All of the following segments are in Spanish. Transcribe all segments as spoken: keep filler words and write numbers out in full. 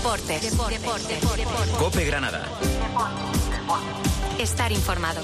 Deportes. Deportes. Deportes. Deportes. COPE Granada. Estar informado.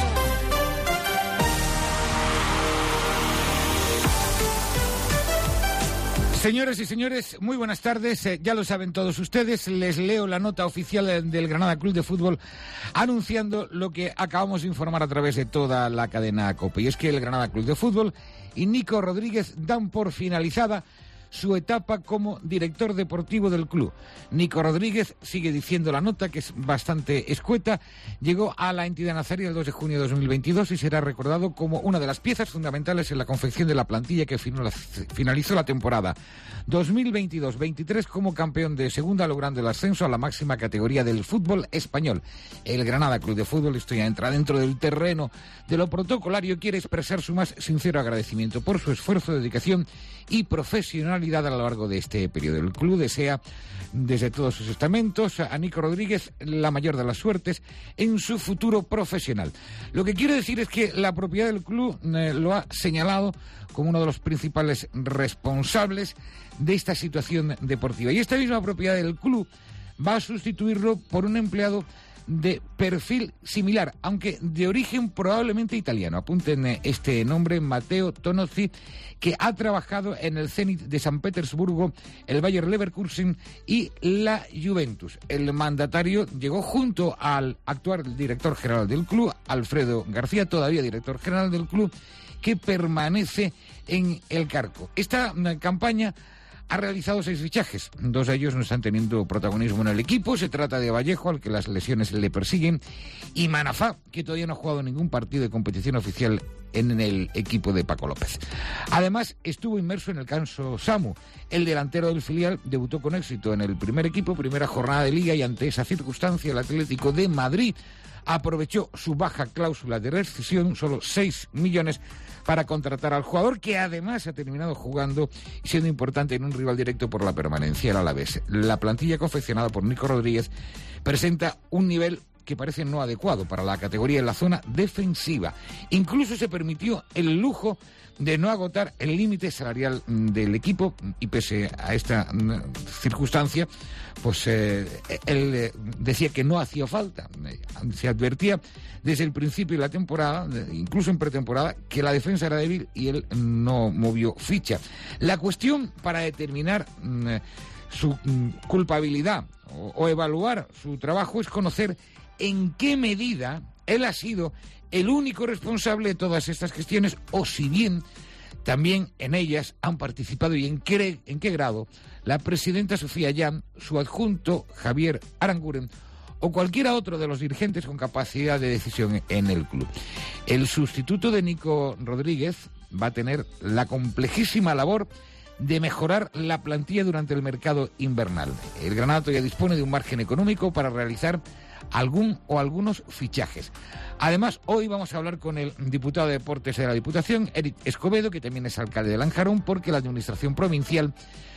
Señoras y señores, muy buenas tardes. Eh, ya lo saben todos ustedes, les leo la nota oficial del Granada Club de Fútbol anunciando lo que acabamos de informar a través de toda la cadena COPE. Y es que el Granada Club de Fútbol y Nico Rodríguez dan por finalizada su etapa como director deportivo del club. Nico Rodríguez, sigue diciendo la nota, que es bastante escueta, llegó a la entidad nazarí el dos de junio de dos mil veintidós y será recordado como una de las piezas fundamentales en la confección de la plantilla que finalizó la temporada dos mil veintidós veintitrés como campeón de segunda, logrando el ascenso a la máxima categoría del fútbol español. El Granada Club de Fútbol, esto ya entra dentro del terreno de lo protocolario, quiere expresar su más sincero agradecimiento por su esfuerzo, dedicación y profesionalidad a lo largo de este periodo. El club desea desde todos sus estamentos a Nico Rodríguez la mayor de las suertes en su futuro profesional. Lo que quiero decir es que la propiedad del club eh, lo ha señalado como uno de los principales responsables de esta situación deportiva. Y esta misma propiedad del club va a sustituirlo por un empleado de perfil similar, aunque de origen probablemente italiano. Apunten este nombre: Matteo Tonozzi, que ha trabajado en el Zenit de San Petersburgo, el Bayer Leverkusen y la Juventus. El mandatario llegó junto al actual director general del club, Alfredo García, todavía director general del club, que permanece en el cargo. Esta campaña ha realizado seis fichajes, dos de ellos no están teniendo protagonismo en el equipo. Se trata de Vallejo, al que las lesiones le persiguen, y Manafá, que todavía no ha jugado ningún partido de competición oficial en el equipo de Paco López. Además, estuvo inmerso en el caso Samu. El delantero del filial debutó con éxito en el primer equipo, primera jornada de Liga, y ante esa circunstancia el Atlético de Madrid aprovechó su baja cláusula de rescisión, solo seis millones, para contratar al jugador, que además ha terminado jugando y siendo importante en un rival directo por la permanencia, el Alavés. La plantilla confeccionada por Nico Rodríguez presenta un nivel que parece no adecuado para la categoría en la zona defensiva. Incluso se permitió el lujo de no agotar el límite salarial del equipo, y pese a esta circunstancia, pues eh, él eh, decía que no hacía falta. Se advertía desde el principio de la temporada, incluso en pretemporada, que la defensa era débil y él no movió ficha. La cuestión para determinar mm, su mm, culpabilidad o, o evaluar su trabajo es conocer en qué medida él ha sido el único responsable de todas estas gestiones, o si bien también en ellas han participado, y en qué, en qué grado, la presidenta Sofía Jan, su adjunto Javier Aranguren o cualquiera otro de los dirigentes con capacidad de decisión en el club. El sustituto de Nico Rodríguez va a tener la complejísima labor de mejorar la plantilla durante el mercado invernal. El Granada ya dispone de un margen económico para realizar algún o algunos fichajes. Además, hoy vamos a hablar con el diputado de Deportes de la Diputación, Eric Escobedo, que también es alcalde de Lanjarón, porque la administración provincial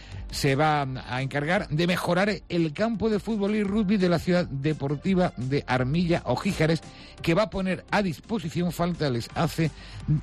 se va a encargar de mejorar el campo de fútbol y rugby de la ciudad deportiva de Armilla o Gijares, que va a poner a disposición, falta les hace,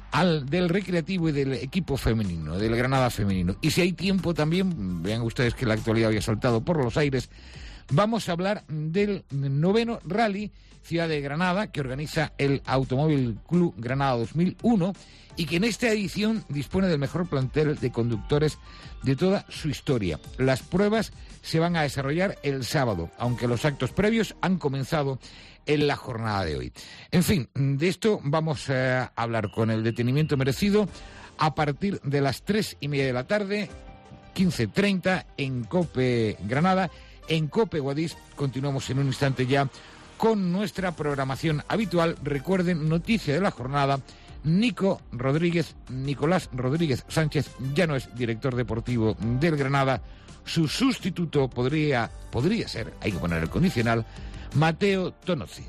al del recreativo y del equipo femenino, del Granada femenino. Y si hay tiempo también, vean ustedes que la actualidad había saltado por los aires, vamos a hablar del noveno Rally Ciudad de Granada, que organiza el Automóvil Club Granada dos mil uno, y que en esta edición dispone del mejor plantel de conductores de toda su historia. Las pruebas se van a desarrollar el sábado, aunque los actos previos han comenzado en la jornada de hoy. En fin, de esto vamos a hablar con el detenimiento merecido a partir de las tres y media de la tarde, quince treinta, en COPE Granada. En COPE Guadix continuamos en un instante ya con nuestra programación habitual. Recuerden, noticia de la jornada: Nico Rodríguez, Nicolás Rodríguez Sánchez, ya no es director deportivo del Granada. Su sustituto podría, podría ser, hay que poner el condicional, Matteo Tonozzi.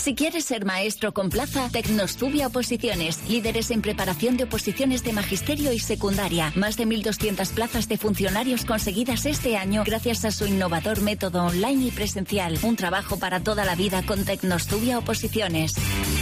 Si quieres ser maestro con plaza, Tecnostubia Oposiciones, líderes en preparación de oposiciones de magisterio y secundaria. Más de mil doscientas plazas de funcionarios conseguidas este año gracias a su innovador método online y presencial. Un trabajo para toda la vida con Tecnostubia Oposiciones.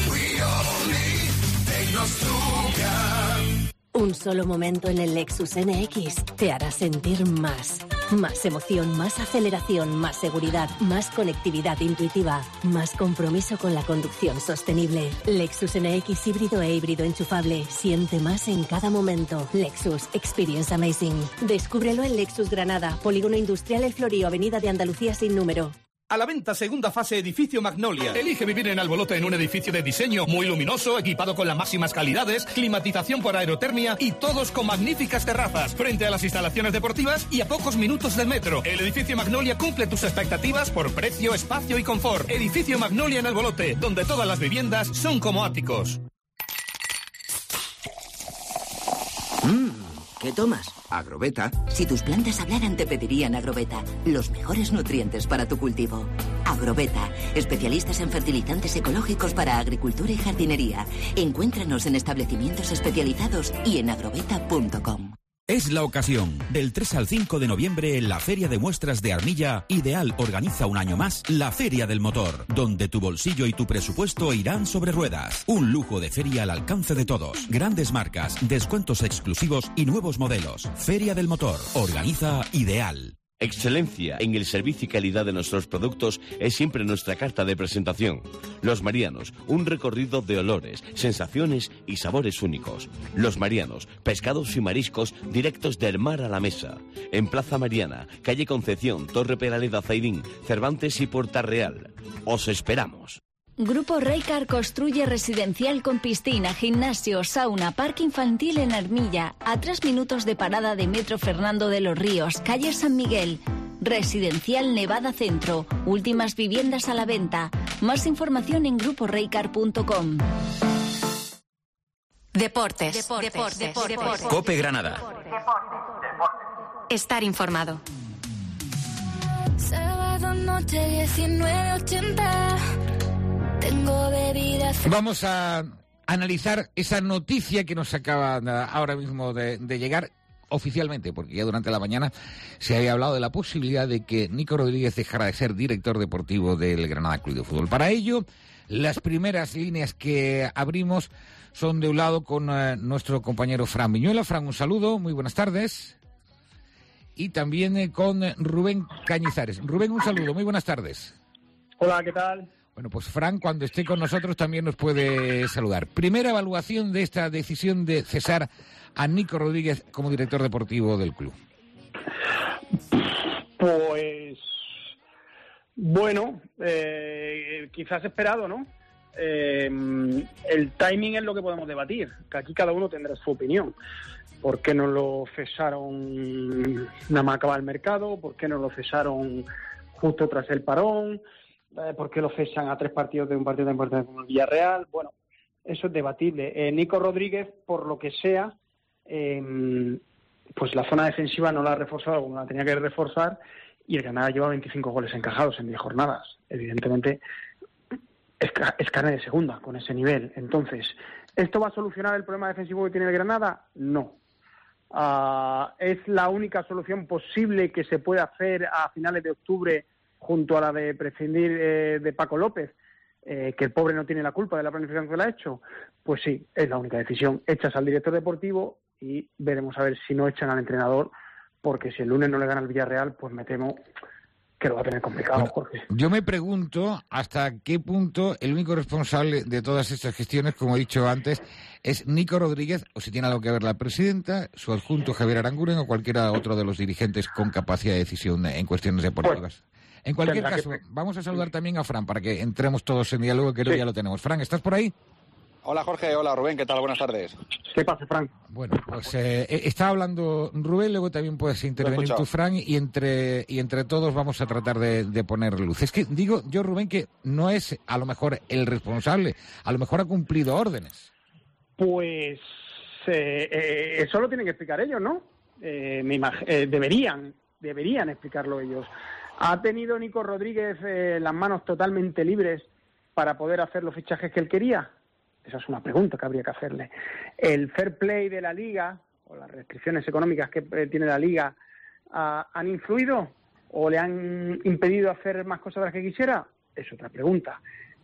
Un solo momento en el Lexus N X te hará sentir más. Más emoción, más aceleración, más seguridad, más conectividad intuitiva, más compromiso con la conducción sostenible. Lexus N X híbrido e híbrido enchufable. Siente más en cada momento. Lexus Experience Amazing. Descúbrelo en Lexus Granada, Polígono Industrial El Florío, Avenida de Andalucía sin número. A la venta, segunda fase, edificio Magnolia. Elige vivir en Albolote en un edificio de diseño muy luminoso, equipado con las máximas calidades, climatización por aerotermia y todos con magníficas terrazas, frente a las instalaciones deportivas y a pocos minutos del metro. El edificio Magnolia cumple tus expectativas por precio, espacio y confort. Edificio Magnolia en Albolote, donde todas las viviendas son como áticos. Mmm, ¿qué tomas? Agroveta. Si tus plantas hablaran, te pedirían Agroveta. Los mejores nutrientes para tu cultivo. Agroveta, especialistas en fertilizantes ecológicos para agricultura y jardinería. Encuéntranos en establecimientos especializados y en agroveta punto com. Es la ocasión. Del tres al cinco de noviembre en la Feria de Muestras de Armilla, Ideal organiza un año más la Feria del Motor, donde tu bolsillo y tu presupuesto irán sobre ruedas. Un lujo de feria al alcance de todos. Grandes marcas, descuentos exclusivos y nuevos modelos. Feria del Motor. Organiza Ideal. Excelencia en el servicio y calidad de nuestros productos es siempre nuestra carta de presentación. Los Marianos, un recorrido de olores, sensaciones y sabores únicos. Los Marianos, pescados y mariscos directos del mar a la mesa. En Plaza Mariana, calle Concepción, Torre Peraleda Zaidín, Cervantes y Puerta Real. Os esperamos. Grupo Reycar construye residencial con piscina, gimnasio, sauna, parque infantil en Armilla, a tres minutos de parada de Metro Fernando de los Ríos, calle San Miguel. Residencial Nevada Centro, últimas viviendas a la venta. Más información en grupo reycar punto com. Deportes. Deportes. Deportes. Deportes. Deportes. Cope Granada. Estar informado. Sábado noche diecinueve ochenta. Tengo bebidas. Vamos a analizar esa noticia que nos acaba ahora mismo de, de llegar oficialmente, porque ya durante la mañana se había hablado de la posibilidad de que Nico Rodríguez dejara de ser director deportivo del Granada Club de Fútbol. Para ello, las primeras líneas que abrimos son de un lado con uh, nuestro compañero Fran Viñuela. Fran, un saludo, muy buenas tardes. Y también eh, con Rubén Cañizares. Rubén, un saludo, muy buenas tardes. Hola, ¿qué tal? Bueno, pues Fran, cuando esté con nosotros también nos puede saludar. Primera evaluación de esta decisión de cesar a Nico Rodríguez como director deportivo del club. Pues, bueno, eh, quizás esperado, ¿no? Eh, el timing es lo que podemos debatir, que aquí cada uno tendrá su opinión. ¿Por qué no lo cesaron nada más acabar el mercado? ¿Por qué no lo cesaron justo tras el parón? ¿Por qué lo cesan a tres partidos de un partido tan importante como el Villarreal? Bueno, eso es debatible. Eh, Nico Rodríguez, por lo que sea, eh, pues la zona defensiva no la ha reforzado como la tenía que reforzar y el Granada lleva veinticinco goles encajados en diez jornadas. Evidentemente, es, es carne de segunda con ese nivel. Entonces, ¿esto va a solucionar el problema defensivo que tiene el Granada? No. Uh, ¿Es la única solución posible que se puede hacer a finales de octubre junto a la de prescindir eh, de Paco López, eh, que el pobre no tiene la culpa de la planificación que le ha hecho? Pues sí, es la única decisión. Echas al director deportivo y veremos a ver si no echan al entrenador, porque si el lunes no le gana al Villarreal, pues me temo que lo va a tener complicado, bueno, Jorge. Yo me pregunto hasta qué punto el único responsable de todas estas gestiones, como he dicho antes, es Nico Rodríguez, o si tiene algo que ver la presidenta, su adjunto Javier Aranguren o cualquiera otro de los dirigentes con capacidad de decisión en cuestiones deportivas. Pues, en cualquier caso, que... vamos a saludar también a Fran para que entremos todos en diálogo, que creo que ya lo tenemos. Fran, ¿estás por ahí? Hola Jorge, hola Rubén, ¿qué tal? Buenas tardes. ¿Qué pasa, Fran? Bueno, pues eh, está hablando Rubén, luego también puedes intervenir tú, Fran, y entre y entre todos vamos a tratar de, de poner luz. Es que digo yo, Rubén, que no es a lo mejor el responsable, a lo mejor ha cumplido órdenes. Pues eh, eh, eso lo tienen que explicar ellos, ¿no? Eh, me imag- eh, deberían, deberían explicarlo ellos. Ha tenido Nico Rodríguez eh, las manos totalmente libres para poder hacer los fichajes que él quería? Esa es una pregunta que habría que hacerle. ¿El fair play de la Liga o las restricciones económicas que tiene la Liga uh, han influido o le han impedido hacer más cosas de las que quisiera? Es otra pregunta.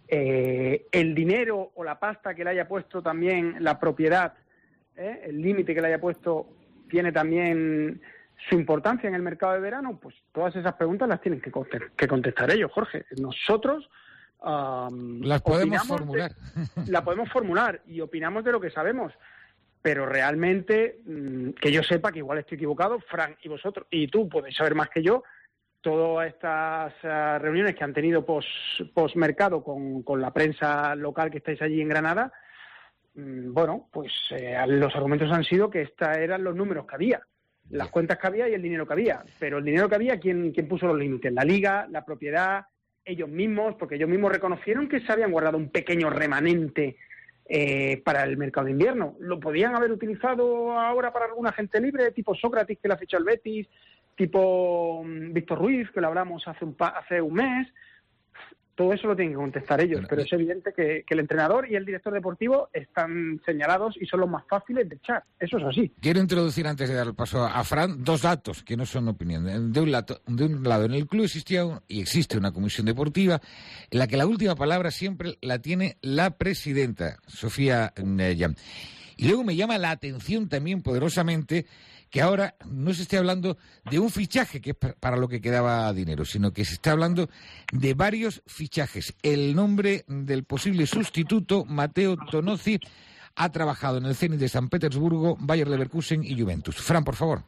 Eh, ¿El dinero o la pasta que le haya puesto también la propiedad, eh, el límite que le haya puesto, tiene también su importancia en el mercado de verano? Pues todas esas preguntas las tienen que contestar, que contestar ellos, Jorge. Nosotros um, las podemos formular. De, la podemos formular y opinamos de lo que sabemos, pero realmente, mmm, que yo sepa, que igual estoy equivocado, Fran y vosotros, y tú podéis saber más que yo, todas estas uh, reuniones que han tenido post, post mercado con, con la prensa local que estáis allí en Granada, mmm, bueno, pues eh, los argumentos han sido que estos eran los números que había, las cuentas que había y el dinero que había. Pero el dinero que había, ¿quién, quién puso los límites? La Liga, la propiedad, ellos mismos, porque ellos mismos reconocieron que se habían guardado un pequeño remanente eh, para el mercado de invierno. Lo podían haber utilizado ahora para alguna gente libre, tipo Sócrates, que la fichó el Betis, tipo um, Víctor Ruiz, que lo hablamos hace un, pa- hace un mes. Todo eso lo tienen que contestar ellos, pero es evidente que, que el entrenador y el director deportivo están señalados y son los más fáciles de echar. Eso es así. Quiero introducir, antes de dar el paso a Fran, dos datos que no son opinión. De un, lado, de un lado, en el club existía un, y existe una comisión deportiva en la que la última palabra siempre la tiene la presidenta, Sofía Neyam. Y luego me llama la atención también poderosamente que ahora no se esté hablando de un fichaje, que es para lo que quedaba dinero, sino que se está hablando de varios fichajes. El nombre del posible sustituto, Matteo Tonozzi, ha trabajado en el Zenit de San Petersburgo, Bayer Leverkusen y Juventus. Fran, por favor.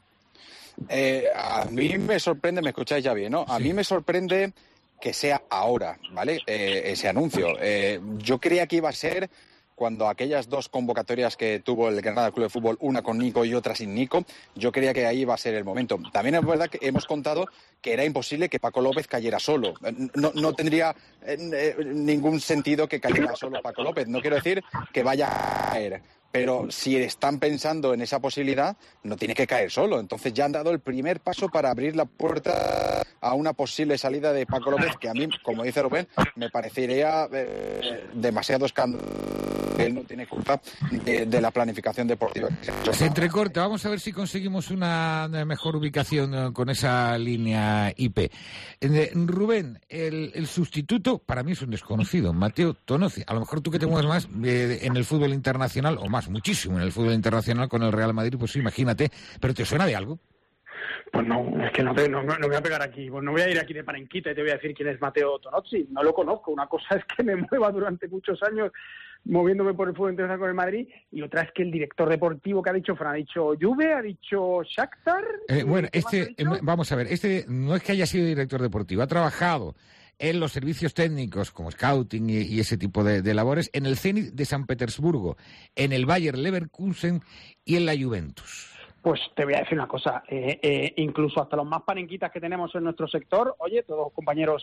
Eh, a mí me sorprende, me escucháis ya bien, ¿no? A sí. mí me sorprende que sea ahora, ¿vale? Eh, ese anuncio. Eh, yo creía que iba a ser cuando aquellas dos convocatorias que tuvo el Granada Club de Fútbol, una con Nico y otra sin Nico, yo creía que ahí iba a ser el momento. También es verdad que hemos contado que era imposible que Paco López cayera solo. No, no tendría eh, ningún sentido que cayera solo Paco López. No quiero decir que vaya a caer, pero si están pensando en esa posibilidad, no tiene que caer solo. Entonces ya han dado el primer paso para abrir la puerta a una posible salida de Paco López, que a mí, como dice Rubén, me parecería eh, demasiado escandaloso. Él no tiene culpa de, de la planificación deportiva. Se entrecorta. Vamos a ver si conseguimos una mejor ubicación con esa línea I P. Eh, Rubén, el, el sustituto para mí es un desconocido, Matteo Tonozzi. A lo mejor tú que te mueves más eh, en el fútbol internacional, o más, muchísimo en el fútbol internacional con el Real Madrid, pues imagínate. ¿Pero te suena de algo? Pues no, es que no, te, no, no me voy a pegar aquí, pues no voy a ir aquí de parenquita y te voy a decir quién es Matteo Tonozzi, no lo conozco. Una cosa es que me mueva durante muchos años moviéndome por el fútbol internacional con el Madrid, y otra es que el director deportivo que ha dicho Fran, ha dicho Juve, ha dicho Shakhtar... Eh, bueno, este, eh, vamos a ver, este no es que haya sido director deportivo, ha trabajado en los servicios técnicos como scouting y, y ese tipo de, de labores en el Zenit de San Petersburgo, en el Bayer Leverkusen y en la Juventus. Pues te voy a decir una cosa, eh, eh, incluso hasta los más panenquitas que tenemos en nuestro sector, oye, todos compañeros,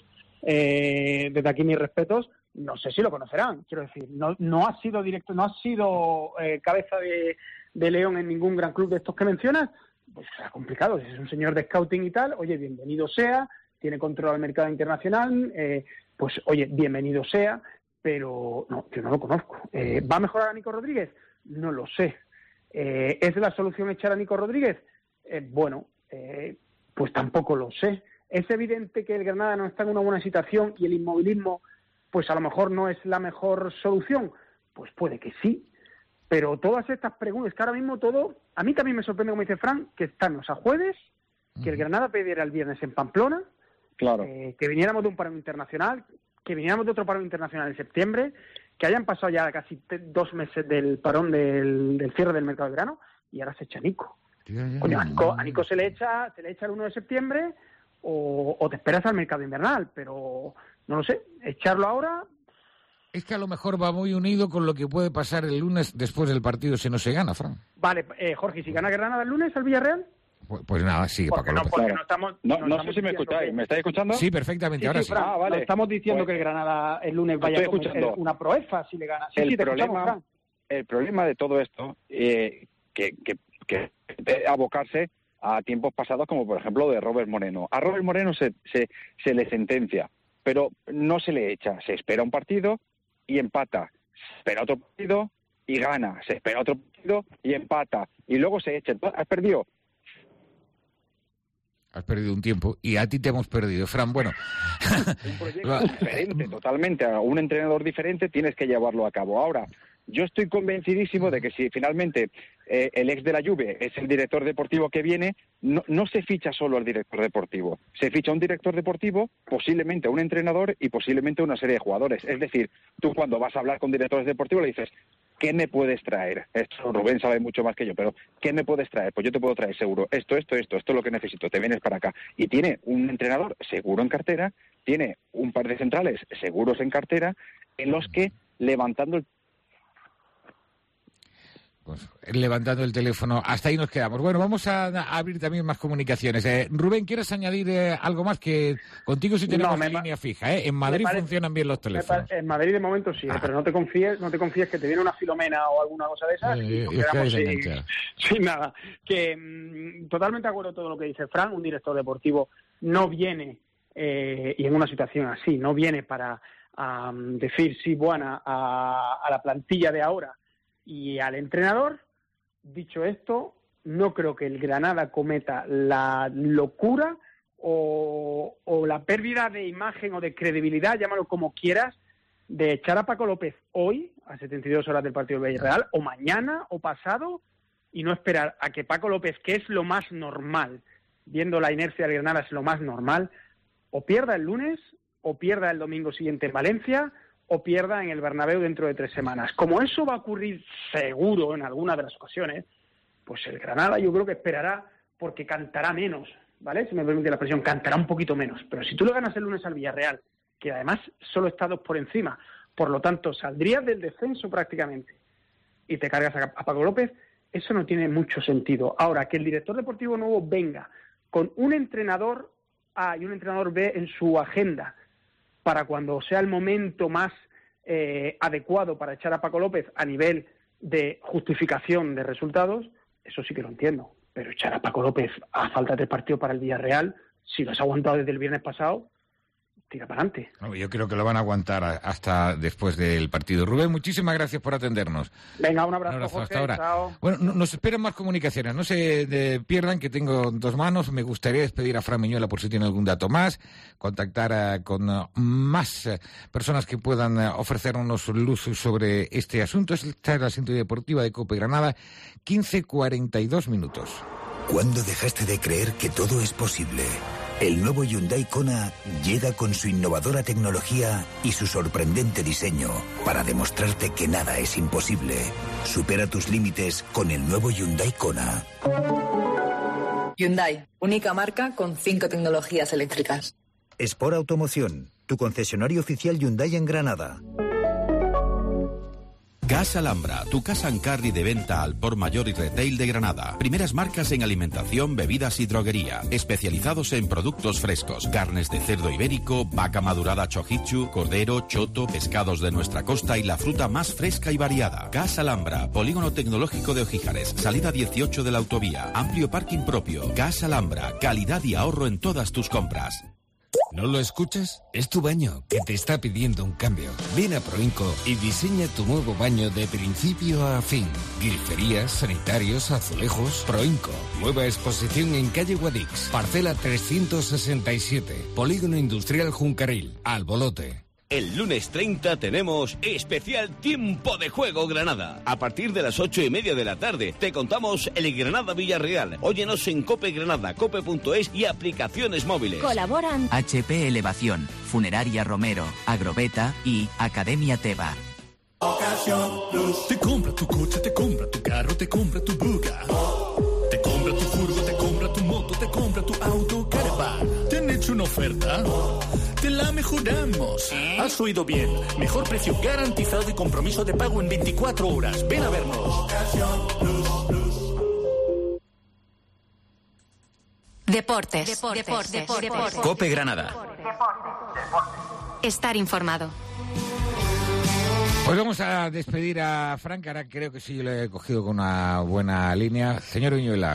eh, desde aquí mis respetos, no sé si lo conocerán, quiero decir, no, no ha sido directo, no ha sido eh, cabeza de, de león en ningún gran club de estos que mencionas, pues será complicado, si es un señor de scouting y tal, oye, bienvenido sea, tiene control al mercado internacional, eh, pues oye, bienvenido sea, pero no, yo no lo conozco. Eh, ¿Va a mejorar a Nico Rodríguez? No lo sé. Eh, ¿Es la solución echar a Nico Rodríguez? Eh, bueno, eh, pues tampoco lo sé. Es evidente que el Granada no está en una buena situación y el inmovilismo, pues a lo mejor no es la mejor solución. Pues puede que sí. Pero todas estas preguntas, que ahora mismo todo, a mí también me sorprende, como dice Fran, que estamos a jueves, que el Granada perdiera el viernes en Pamplona, claro, eh, que viniéramos de un paro internacional, que viniéramos de otro paro internacional en septiembre, que hayan pasado ya casi te, dos meses del parón del, del cierre del mercado de verano, y ahora se echa a Nico. Coño, a Nico, a Nico se le echa, se le echa el uno de septiembre, o, o te esperas al mercado invernal, pero no lo sé, echarlo ahora... Es que a lo mejor va muy unido con lo que puede pasar el lunes después del partido si no se gana, Fran. Vale, eh, Jorge, ¿si gana Granada el lunes al Villarreal? Pues, pues nada, sigue Paco no, López. Porque no, estamos, no, no, no estamos sé si me escucháis, que... ¿me estáis escuchando? Sí, perfectamente, sí, ahora sí. sí. Fran, ah, vale. No estamos diciendo pues, que el Granada el lunes vaya a cometer una proeza si le gana. Sí, el, sí, te problema, Fran. el problema de todo esto eh, que, que, que eh, abocarse a tiempos pasados, como por ejemplo de Robert Moreno. A Robert Moreno se, se, se le sentencia, pero no se le echa. Se espera un partido, y empata. Se espera otro partido y gana. Se espera otro partido y empata. Y luego se echa. Has perdido. Has perdido un tiempo y a ti te hemos perdido, Fran. Bueno, un proyecto diferente, totalmente. A un entrenador diferente tienes que llevarlo a cabo. Ahora, yo estoy convencidísimo de que si finalmente eh, el ex de la Juve es el director deportivo que viene, no, no se ficha solo al director deportivo. Se ficha un director deportivo, posiblemente a un entrenador y posiblemente a una serie de jugadores. Es decir, tú cuando vas a hablar con directores deportivos le dices, ¿qué me puedes traer? Esto Rubén sabe mucho más que yo, pero ¿qué me puedes traer? Pues yo te puedo traer seguro esto, esto, esto, esto es lo que necesito, te vienes para acá. Y tiene un entrenador seguro en cartera, tiene un par de centrales seguros en cartera, en los que levantando el Pues, levantando el teléfono, hasta ahí nos quedamos. Bueno, vamos a, a abrir también más comunicaciones. Eh, Rubén, ¿quieres añadir eh, algo más? Que contigo sí tenemos no, línea fija, ¿eh? En Madrid parece, funcionan bien los teléfonos. En Madrid de momento sí, ah. pero no te confíes, no te confíes que te viene una Filomena o alguna cosa de esas eh, y nos quedamos sin, sin nada. Que mmm, totalmente de acuerdo con todo lo que dice Fran, un director deportivo no viene, eh, y en una situación así, no viene para um, decir sí, buena a, a la plantilla de ahora y al entrenador. Dicho esto, no creo que el Granada cometa la locura o, o la pérdida de imagen o de credibilidad, llámalo como quieras, de echar a Paco López hoy, a setenta y dos horas del partido del Villarreal, o mañana o pasado, y no esperar a que Paco López, que es lo más normal, viendo la inercia del Granada es lo más normal, o pierda el lunes, o pierda el domingo siguiente en Valencia, o pierda en el Bernabéu dentro de tres semanas. Como eso va a ocurrir seguro en alguna de las ocasiones, pues el Granada yo creo que esperará porque cantará menos, ¿vale? Si me permite la expresión, cantará un poquito menos. Pero si tú le ganas el lunes al Villarreal, que además solo está dos por encima, por lo tanto saldrías del descenso prácticamente y te cargas a, a Paco López, eso no tiene mucho sentido. Ahora, que el director deportivo nuevo venga con un entrenador A y un entrenador B en su agenda, para cuando sea el momento más eh, adecuado para echar a Paco López a nivel de justificación de resultados, eso sí que lo entiendo. Pero echar a Paco López a falta de partido para el Villarreal, si lo has aguantado desde el viernes pasado, tira para adelante. No, yo creo que lo van a aguantar hasta después del partido. Rubén, muchísimas gracias por atendernos. Venga, un abrazo, un abrazo Jorge, hasta ahora. Chao. Bueno, no, nos esperan más comunicaciones. No se de, pierdan que tengo dos manos. Me gustaría despedir a Fran Miñuela por si tiene algún dato más, contactar uh, con uh, más uh, personas que puedan uh, ofrecernos luz sobre este asunto. Esta es la sintonía deportiva de COPE Granada, quince cuarenta y dos minutos. ¿Cuándo dejaste de creer que todo es posible? El nuevo Hyundai Kona llega con su innovadora tecnología y su sorprendente diseño para demostrarte que nada es imposible. Supera tus límites con el nuevo Hyundai Kona. Hyundai, única marca con cinco tecnologías eléctricas. Sport Automoción, tu concesionario oficial Hyundai en Granada. Casa Alhambra, tu casa en carry de venta al por mayor y retail de Granada. Primeras marcas en alimentación, bebidas y droguería. Especializados en productos frescos. Carnes de cerdo ibérico, vaca madurada chojichu, cordero, choto, pescados de nuestra costa y la fruta más fresca y variada. Casa Alhambra, polígono tecnológico de Ojíjares, salida dieciocho de la autovía. Amplio parking propio. Casa Alhambra, calidad y ahorro en todas tus compras. ¿No lo escuchas? Es tu baño que te está pidiendo un cambio. Ven a Proinco y diseña tu nuevo baño de principio a fin. Griferías, sanitarios, azulejos. Proinco. Nueva exposición en calle Guadix. Parcela trescientos sesenta y siete. Polígono Industrial Juncaril. Albolote. El lunes treinta tenemos especial Tiempo de Juego Granada. A partir de las ocho y media de la tarde te contamos el Granada Villarreal. Óyenos en Cope Granada, cope punto es y aplicaciones móviles. Colaboran H P Elevación, Funeraria Romero, Agrobeta y Academia Teva. Ocasión Plus. Te compra tu coche, te compra tu carro, te compra tu buga. Te compra tu furgo, te compra tu moto, te compra tu auto, caravan. ¿Te han hecho una oferta? Te la mejoramos. Has oído bien. Mejor precio garantizado y compromiso de pago en veinticuatro horas. Ven a vernos. Deportes. Deportes. Deportes. Deportes. COPE Granada. Estar informado. Pues vamos a despedir a Fran, que ahora creo que sí lo he cogido con una buena línea. Señor Viñuela,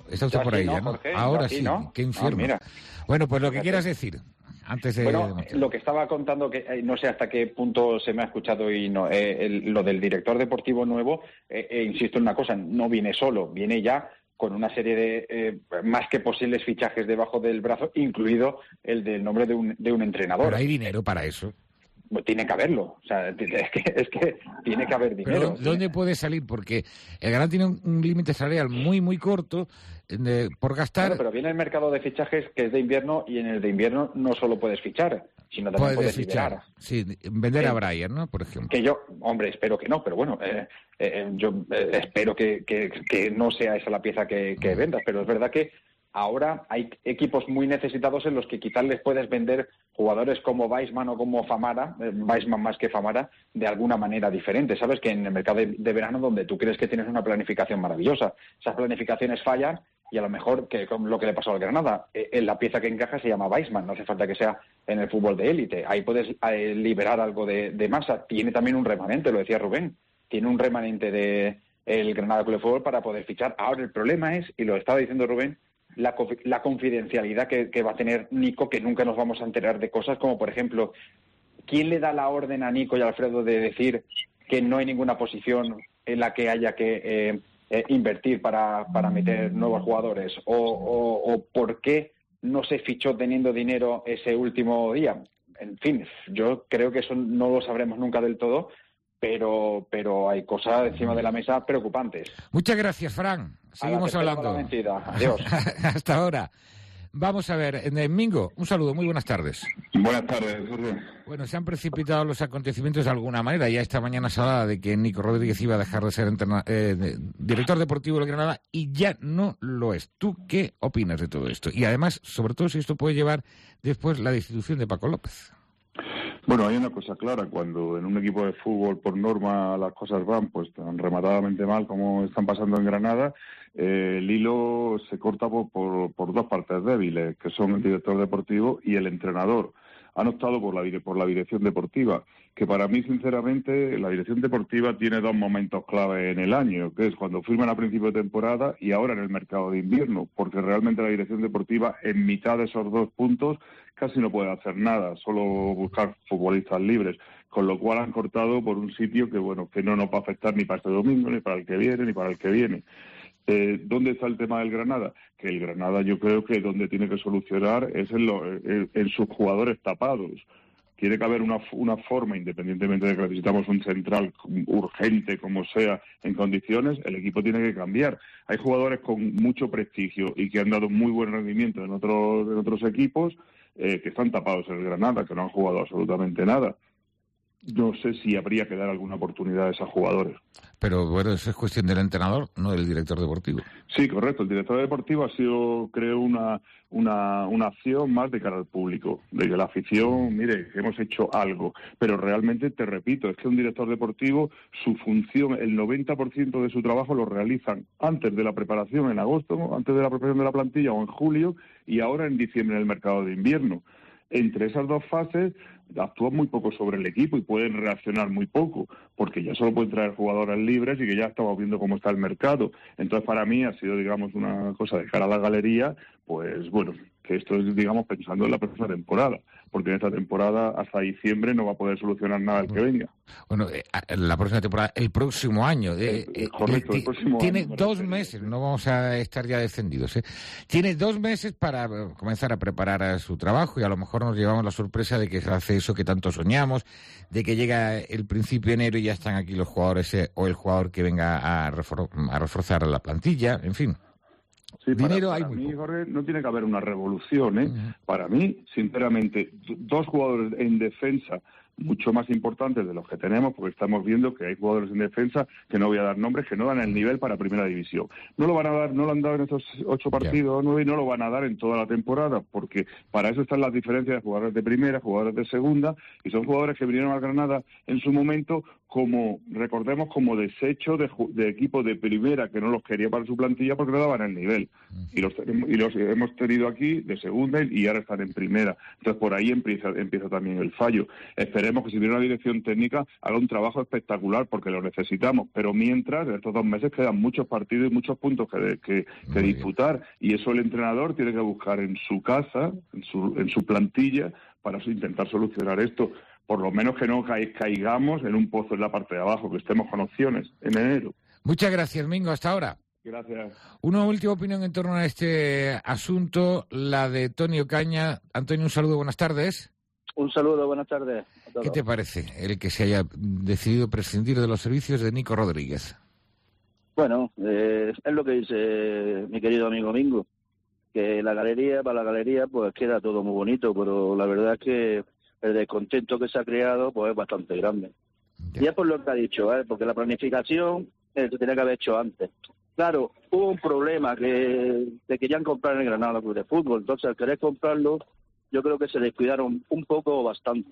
Está usted Ya por sí, ahí, ¿no, ya, ¿no? Jorge? Ahora Ya sí, sí, ¿no? qué Ah, infierno. mira. Bueno, pues lo que Fíjate. quieras decir, antes de... Bueno, lo que estaba contando, que eh, no sé hasta qué punto se me ha escuchado y no, eh, el- lo del director deportivo nuevo, eh, eh, insisto en una cosa, no viene solo, viene ya con una serie de eh, más que posibles fichajes debajo del brazo, incluido el del nombre de un, de un entrenador. Pero hay dinero para eso. Tiene que haberlo, o sea, es que, es que tiene que haber dinero. Pero ¿dónde puede salir? Porque el Granada tiene un, un límite salarial muy, muy corto eh, por gastar. Claro, pero viene el mercado de fichajes que es de invierno y en el de invierno no solo puedes fichar, sino también Puedes puedes fichar. liberar. Sí, vender Eh, a Brian, ¿no? Por ejemplo. Que yo, hombre, espero que no, pero bueno, eh, eh, yo eh, espero que, que, que no sea esa la pieza que, que vendas, pero es verdad que ahora hay equipos muy necesitados en los que quizás les puedes vender jugadores como Weissman o como Famara, eh, Weissman más que Famara, de alguna manera diferente. Sabes que en el mercado de, de verano, donde tú crees que tienes una planificación maravillosa, esas planificaciones fallan y a lo mejor, que con lo que le pasó al Granada, eh, en la pieza que encaja se llama Weissman, no hace falta que sea en el fútbol de élite. Ahí puedes eh, liberar algo de, de masa. Tiene también un remanente, lo decía Rubén, tiene un remanente de el Granada Club de Fútbol para poder fichar. Ahora el problema es, y lo estaba diciendo Rubén, la, la confidencialidad que, que va a tener Nico, que nunca nos vamos a enterar de cosas como, por ejemplo, ¿quién le da la orden a Nico y a Alfredo de decir que no hay ninguna posición en la que haya que eh, eh, invertir para, para meter nuevos jugadores? O, o, ¿O por qué no se fichó teniendo dinero ese último día? En fin, yo creo que eso no lo sabremos nunca del todo, pero pero hay cosas encima de la mesa preocupantes. Muchas gracias, Fran. Seguimos hablando. Adiós. Hasta ahora. Vamos a ver, en Mingo, un saludo, muy buenas tardes. Buenas tardes, Jorge. Bueno, se han precipitado los acontecimientos de alguna manera. Ya esta mañana se hablaba de que Nico Rodríguez iba a dejar de ser interna- eh, de- director deportivo del Granada y ya no lo es. ¿Tú qué opinas de todo esto? Y además, sobre todo, si esto puede llevar después la destitución de Paco López. Bueno, hay una cosa clara, cuando en un equipo de fútbol por norma las cosas van pues tan rematadamente mal como están pasando en Granada, eh, el hilo se corta por, por, por dos partes débiles, que son el director deportivo y el entrenador. Han optado por la, dire- por la dirección deportiva, que para mí, sinceramente, la dirección deportiva tiene dos momentos clave en el año, que es cuando firman a principio de temporada y ahora en el mercado de invierno, porque realmente la dirección deportiva, en mitad de esos dos puntos, casi no puede hacer nada, solo buscar futbolistas libres, con lo cual han cortado por un sitio que, bueno, que no nos va a afectar ni para este domingo, ni para el que viene, ni para el que viene. Eh, ¿Dónde está el tema del Granada? Que el Granada yo creo que donde tiene que solucionar es en, lo, en, en sus jugadores tapados. Tiene que haber una, una forma, independientemente de que necesitamos un central urgente, como sea, en condiciones, el equipo tiene que cambiar. Hay jugadores con mucho prestigio y que han dado muy buen rendimiento en otros, en otros equipos eh, que están tapados en el Granada, que no han jugado absolutamente nada. No sé si habría que dar alguna oportunidad a esos jugadores. Pero bueno, eso es cuestión del entrenador, no del director deportivo. Sí, correcto. El director deportivo ha sido, creo, una, una, una acción más de cara al público. De que la afición, mire, hemos hecho algo. Pero realmente, te repito, es que un director deportivo, su función, el noventa por ciento de su trabajo lo realizan antes de la preparación en agosto, antes de la preparación de la plantilla o en julio, y ahora en diciembre en el mercado de invierno. Entre esas dos fases actúan muy poco sobre el equipo y pueden reaccionar muy poco, porque ya solo pueden traer jugadores libres y que ya estamos viendo cómo está el mercado. Entonces, para mí ha sido, digamos, una cosa de cara a la galería, pues bueno, que esto es, digamos, pensando en la próxima temporada, porque en esta temporada hasta diciembre no va a poder solucionar nada el que venga. Bueno, eh, la próxima temporada, el próximo año. Eh, eh, Correcto, el próximo tiene año. dos meses, no vamos a estar ya descendidos. ¿eh? Tiene dos meses para eh, comenzar a preparar a su trabajo y a lo mejor nos llevamos la sorpresa de que se hace eso que tanto soñamos, de que llega el principio de enero y ya están aquí los jugadores eh, o el jugador que venga a, refor a reforzar la plantilla, en fin. Sí, para, Dinero para hay muy mí, poco. Jorge, no tiene que haber una revolución, ¿eh? Uh-huh. Para mí, sinceramente, dos jugadores en defensa mucho más importantes de los que tenemos, porque estamos viendo que hay jugadores en defensa, que no voy a dar nombres, que no dan el nivel para primera división. No lo van a dar, no lo han dado en estos ocho partidos, nueve, y no lo van a dar en toda la temporada, porque para eso están las diferencias de jugadores de primera, jugadores de segunda, y son jugadores que vinieron a Granada en su momento como, recordemos, como desecho de, de equipo de primera que no los quería para su plantilla porque no daban el nivel. Y los, y los hemos tenido aquí de segunda y ahora están en primera. Entonces por ahí empieza, empieza también el fallo. Esperemos esperemos que si viene una dirección técnica haga un trabajo espectacular, porque lo necesitamos. Pero mientras, en estos dos meses quedan muchos partidos y muchos puntos que, que, que disputar, y eso el entrenador tiene que buscar en su casa, en su, en su plantilla, para intentar solucionar esto. Por lo menos que no caigamos en un pozo en la parte de abajo, que estemos con opciones en enero. Muchas gracias, Mingo. Hasta ahora. Gracias. Una última opinión en torno a este asunto, la de Tony Ocaña. Antonio, un saludo, buenas tardes. Un saludo, buenas tardes a todos. ¿Qué te parece el que se haya decidido prescindir de los servicios de Nico Rodríguez? Bueno, eh, es lo que dice mi querido amigo Mingo, que la galería, para la galería, pues queda todo muy bonito, pero la verdad es que el descontento que se ha creado pues es bastante grande. Ya. Y es por lo que ha dicho, ¿eh? Porque la planificación eh, se tenía que haber hecho antes. Claro, hubo un problema que te querían comprar en el Granada Club de Fútbol, entonces al querer comprarlo, yo creo que se descuidaron un poco o bastante.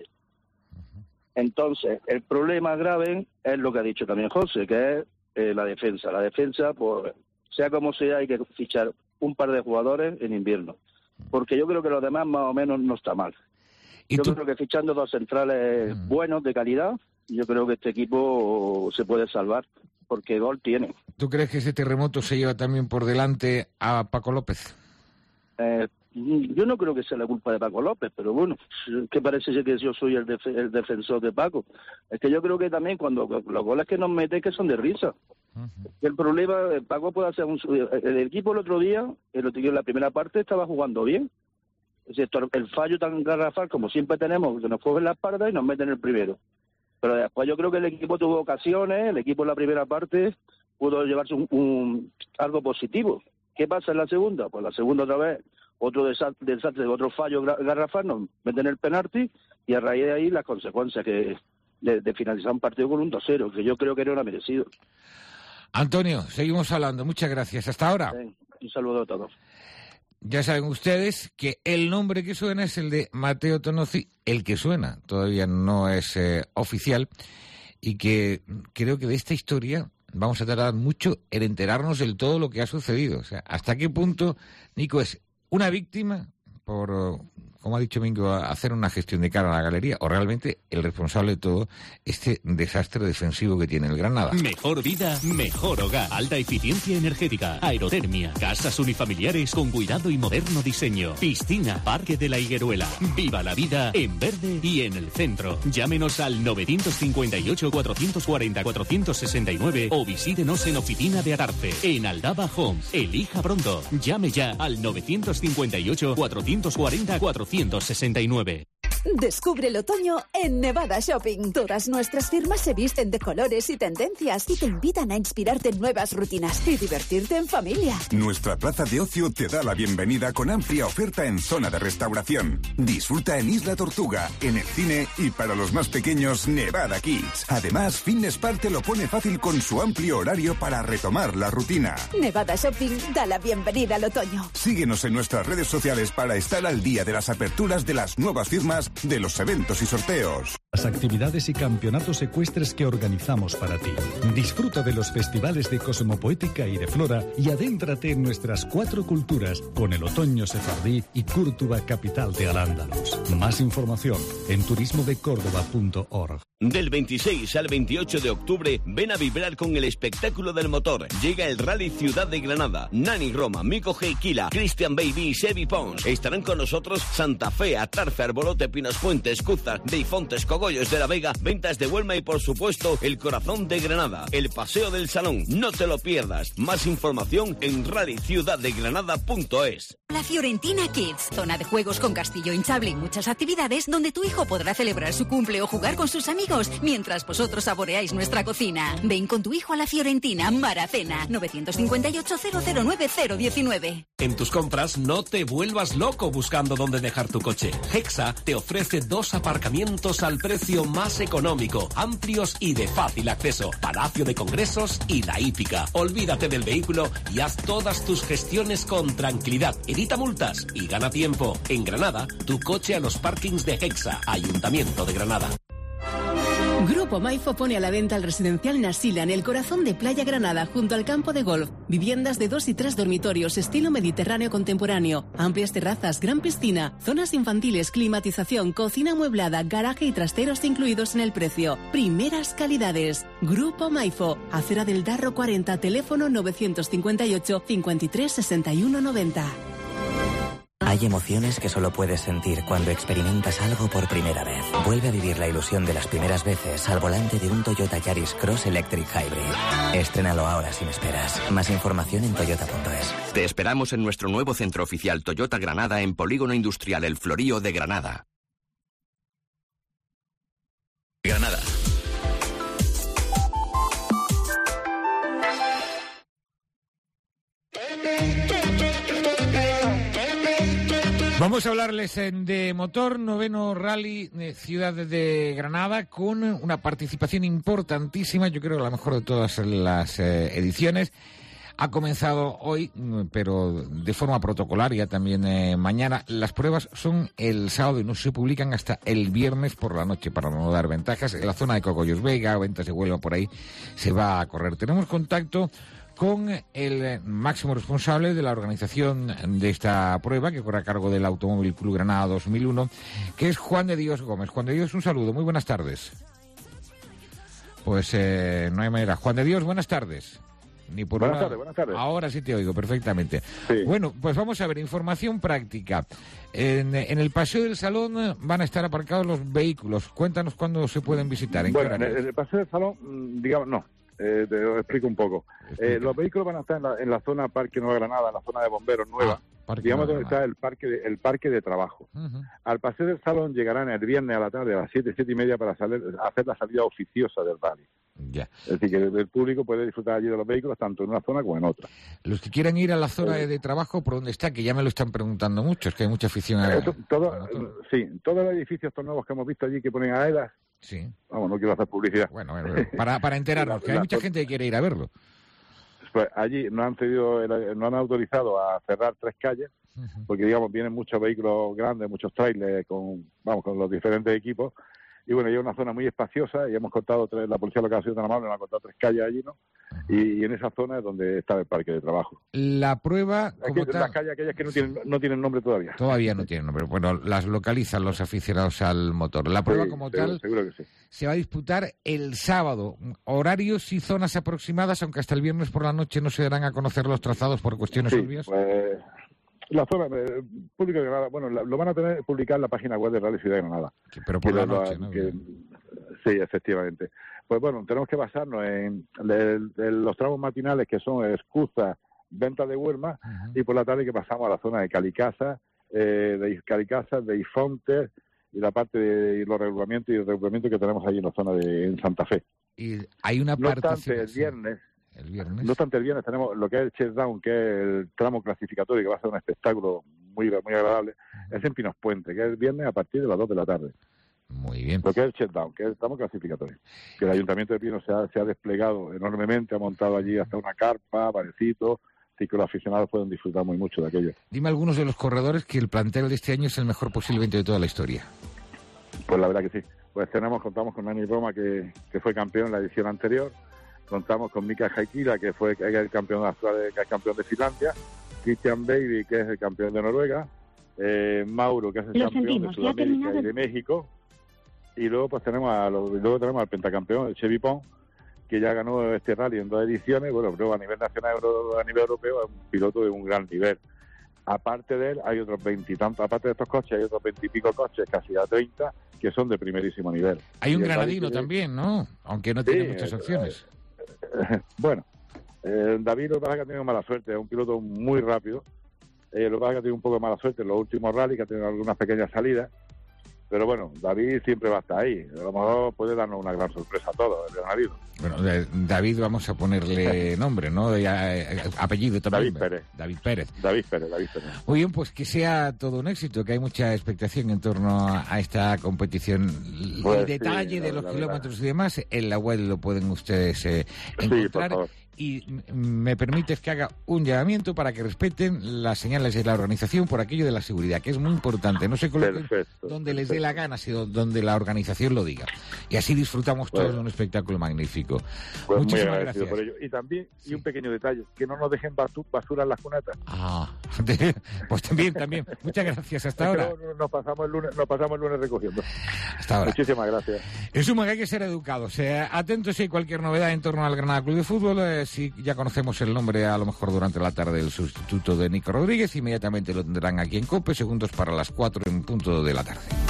Entonces, el problema grave es lo que ha dicho también José, que es eh, la defensa. La defensa, pues, sea como sea, hay que fichar un par de jugadores en invierno, porque yo creo que los demás más o menos no está mal. Yo tú... creo que fichando dos centrales mm. buenos, de calidad, yo creo que este equipo se puede salvar, porque gol tiene. ¿Tú crees que ese terremoto se lleva también por delante a Paco López? Eh, yo no creo que sea la culpa de Paco López, pero bueno, que parece ser que yo soy el, def el defensor de Paco. Es que yo creo que también cuando los goles que nos mete que son de risa. Uh-huh. El problema, Paco puede hacer un... El equipo el otro día, el otro día en la primera parte, estaba jugando bien. Es decir, el fallo tan garrafal como siempre tenemos, que nos cogen la espalda y nos meten el primero. Pero después yo creo que el equipo tuvo ocasiones, el equipo en la primera parte pudo llevarse un, un, algo positivo. ¿Qué pasa en la segunda? Pues la segunda otra vez, otro desastre, otro fallo garrafal, nos meten el penalti y a raíz de ahí las consecuencias que de, de finalizar un partido con un dos cero, que yo creo que no era merecido. Antonio, seguimos hablando. Muchas gracias. Hasta ahora. Sí, un saludo a todos. Ya saben ustedes que el nombre que suena es el de Matteo Tonozzi, el que suena, todavía no es eh, oficial, y que creo que de esta historia vamos a tardar mucho en enterarnos del todo lo que ha sucedido. O sea, hasta qué punto Nico es una víctima por, como ha dicho Mingo, hacer una gestión de cara a la galería, o realmente el responsable de todo este desastre defensivo que tiene el Granada. Mejor vida, mejor hogar. Alta eficiencia energética, aerotermia, casas unifamiliares con cuidado y moderno diseño, piscina, parque de la Higueruela. Viva la vida en verde y en el centro. Llámenos al nueve cinco ocho, cuatro cuatro cero, cuatro seis nueve o visítenos en Oficina de Atarfe, en Aldaba Homes. Elija pronto. Llame ya al nueve cinco ocho, cuatro cuatro cero, cuatro seis nueve. Descubre el otoño en Nevada Shopping. Todas nuestras firmas se visten de colores y tendencias y te invitan a inspirarte en nuevas rutinas y divertirte en familia. Nuestra plaza de ocio te da la bienvenida con amplia oferta en zona de restauración. Disfruta en Isla Tortuga, en el cine y para los más pequeños Nevada Kids. Además, Fitness Park te lo pone fácil con su amplio horario para retomar la rutina. Nevada Shopping da la bienvenida al otoño. Síguenos en nuestras redes sociales para estar al día de las aperturas de las nuevas firmas, de los eventos y sorteos. Las actividades y campeonatos ecuestres que organizamos para ti. Disfruta de los festivales de cosmopoética y de flora y adéntrate en nuestras cuatro culturas con el otoño sefardí y Córdoba, capital de Al-Ándalus. Más información en turismo de córdoba punto org. Del veintiséis al veintiocho de octubre, ven a vibrar con el espectáculo del motor. Llega el Rally Ciudad de Granada. Nani Roma, Mico G. Kila, Christian Baby y Sebi Pons. Estarán con nosotros Santa Fe, Atarfe, Arbolote, Pinos Puentes, Cúzar, Deifontes, Cogollos de la Vega, Ventas de Huelma y por supuesto el corazón de Granada, el Paseo del Salón. No te lo pierdas. Más información en rally ciudad de granada punto es. La Fiorentina Kids, zona de juegos con castillo hinchable y muchas actividades donde tu hijo podrá celebrar su cumple o jugar con sus amigos mientras vosotros saboreáis nuestra cocina. Ven con tu hijo a la Fiorentina, Maracena, nueve cinco ocho, cero cero nueve, cero uno nueve. En tus compras no te vuelvas loco buscando dónde dejar tu coche. Hexa te ofrece dos aparcamientos al precio más económico, amplios y de fácil acceso. Palacio de Congresos y La Hípica. Olvídate del vehículo y haz todas tus gestiones con tranquilidad. Evita multas y gana tiempo. En Granada, tu coche a los parkings de Hexa, Ayuntamiento de Granada. Grupo Maifo pone a la venta el residencial Nasila en el corazón de Playa Granada, junto al campo de golf. Viviendas de dos y tres dormitorios, estilo mediterráneo contemporáneo. Amplias terrazas, gran piscina, zonas infantiles, climatización, cocina amueblada, garaje y trasteros incluidos en el precio. Primeras calidades. Grupo Maifo, Acera del Darro cuarenta, teléfono novecientos cincuenta y ocho, cincuenta y tres, sesenta y uno, noventa. Hay emociones que solo puedes sentir cuando experimentas algo por primera vez. Vuelve a vivir la ilusión de las primeras veces al volante de un Toyota Yaris Cross Electric Hybrid. Estrénalo ahora sin esperas. Más información en toyota punto es. Te esperamos en nuestro nuevo centro oficial Toyota Granada en Polígono Industrial El Florío de Granada. Granada. Vamos a hablarles de motor, noveno rally de Ciudad de Granada, con una participación importantísima, yo creo que la mejor de todas las eh, ediciones. Ha comenzado hoy, pero de forma protocolaria también eh, mañana. Las pruebas son el sábado y no se publican hasta el viernes por la noche para no dar ventajas. En la zona de Cogollos Vega, Ventas de Huelva, por ahí se va a correr. Tenemos contacto con el máximo responsable de la organización de esta prueba, que corre a cargo del Automóvil Club Granada dos mil uno, que es Juan de Dios Gómez. Juan de Dios, un saludo, muy buenas tardes. Pues eh, no hay manera. Juan de Dios, buenas tardes. Ni por buenas una... tardes, buenas tardes. Ahora sí te oigo perfectamente. Sí. Bueno, pues vamos a ver, información práctica. En, en el Paseo del Salón van a estar aparcados los vehículos. Cuéntanos cuándo se pueden visitar. ¿En bueno, qué en el, en el Paseo del Salón, digamos, no. Eh, te lo explico un poco. Eh, los vehículos van a estar en la, en la zona Parque Nueva Granada, en la zona de Bomberos Nueva, ah, digamos Nueva donde está el parque de, el parque de trabajo. Uh-huh. Al Paseo del Salón llegarán el viernes a la tarde a las siete, siete y media para salir, hacer la salida oficiosa del rally. Ya. Es decir, que el público puede disfrutar allí de los vehículos tanto en una zona como en otra. Los que quieran ir a la zona de, de trabajo, ¿por dónde está? Que ya me lo están preguntando muchos, que hay mucha afición a... Eso, todo, a todo. Sí, todos los edificios estos nuevos que hemos visto allí que ponen a EDAS. Sí. Vamos, no quiero hacer publicidad. Bueno, bueno para, para enterarnos, que hay mucha gente que quiere ir a verlo. Pues allí no han cedido, no han autorizado a cerrar tres calles, porque digamos vienen muchos vehículos grandes, muchos trailers con, vamos, con los diferentes equipos. Y bueno, hay una zona muy espaciosa y hemos cortado tres, la policía local ha sido tan amable, nos ha cortado tres calles allí, ¿no? Y, y en esa zona es donde está el parque de trabajo. La prueba... Como Aquí, las calles aquellas que no tienen, no tienen nombre todavía. Todavía no tienen nombre. Bueno, las localizan los aficionados al motor. La prueba sí, como seguro, tal seguro que sí. Se va a disputar el sábado. Horarios y zonas aproximadas, aunque hasta el viernes por la noche no se darán a conocer los trazados por cuestiones sí, obvias. Pues... La zona, eh, público de Granada, bueno, la, lo van a tener publicar en la página web de Rally Ciudad de Granada. Que, pero por que la noche, lo, ¿no? Que, sí, efectivamente. Pues bueno, tenemos que basarnos en, en, en los tramos matinales que son Escuza, Venta de Huelva, uh-huh. y por la tarde que pasamos a la zona de Calicasa, eh, de Calicasa, de Ifontes, y la parte de y los regulamientos y el regulamiento que tenemos ahí en la zona de en Santa Fe. Y hay una no parte... obstante, el viernes... El viernes. No obstante, el viernes tenemos lo que es el Chessdown, que es el tramo clasificatorio, que va a ser un espectáculo muy muy agradable. Uh-huh. Es en Pinos Puente, que es el viernes a partir de las dos de la tarde. Muy bien. Lo que es el Chessdown, que es el tramo clasificatorio. Que el Ayuntamiento de Pinos se ha, se ha desplegado enormemente, ha montado allí hasta una carpa, barecito, así que los aficionados pueden disfrutar muy mucho de aquello. Dime algunos de los corredores que el plantel de este año es el mejor posiblemente de toda la historia. Pues la verdad que sí. Pues tenemos, contamos con Nani Roma, que, que fue campeón en la edición anterior. Contamos con Mika Haikila, que fue que es el campeón actual, que es campeón de Finlandia, Christian Baby, que es el campeón de Noruega, eh, Mauro, que es el Lo campeón sentimos, de Sudamérica y de México, y luego pues tenemos a los, luego tenemos al pentacampeón, el Chevy Pong, que ya ganó este rally en dos ediciones. Bueno, pero a nivel nacional, a nivel europeo, es un piloto de un gran nivel. Aparte de él, hay otros veintitantos, aparte de estos coches, hay otros veintipico coches, casi a treinta, que son de primerísimo nivel. Hay un y granadino también, ¿no? Aunque no tiene sí, muchas opciones. Eh, bueno, eh, David lo que pasa es que ha tenido mala suerte, es un piloto muy rápido. Eh, lo que pasa es que ha tenido un poco de mala suerte en los últimos rallies, que ha tenido algunas pequeñas salidas. Pero bueno, David siempre va a estar ahí. A lo mejor puede darnos una gran sorpresa a todos, el granadino. Bueno, David vamos a ponerle nombre, ¿no? De, eh, apellido también. David Pérez. David Pérez. David Pérez, David Pérez. Muy bien, pues que sea todo un éxito, que hay mucha expectación en torno a esta competición. Pues el detalle sí, de los la kilómetros verdad. y demás, en la web lo pueden ustedes eh, encontrar. Sí, y me permites que haga un llamamiento para que respeten las señales de la organización por aquello de la seguridad, que es muy importante. No se coloquen Perfecto, donde les perfecto. dé la gana, sino donde la organización lo diga. Y así disfrutamos todos Bueno. de un espectáculo magnífico. Pues muy Muchísimas agradecido gracias. por ello. Y también, y un pequeño detalle, que no nos dejen batu- basura en las cunetas. Ah, pues también, también. Muchas gracias. Hasta Es que ahora. no- no- Nos pasamos el lunes, nos pasamos el lunes recogiendo. Hasta ahora. Muchísimas gracias. En suma, que hay que ser educados. Eh, atentos si hay cualquier novedad en torno al Granada Club de Fútbol. Eh, si ya conocemos el nombre, a lo mejor durante la tarde, del sustituto de Nico Rodríguez, inmediatamente lo tendrán aquí en COPE, segundos para las cuatro en punto de la tarde.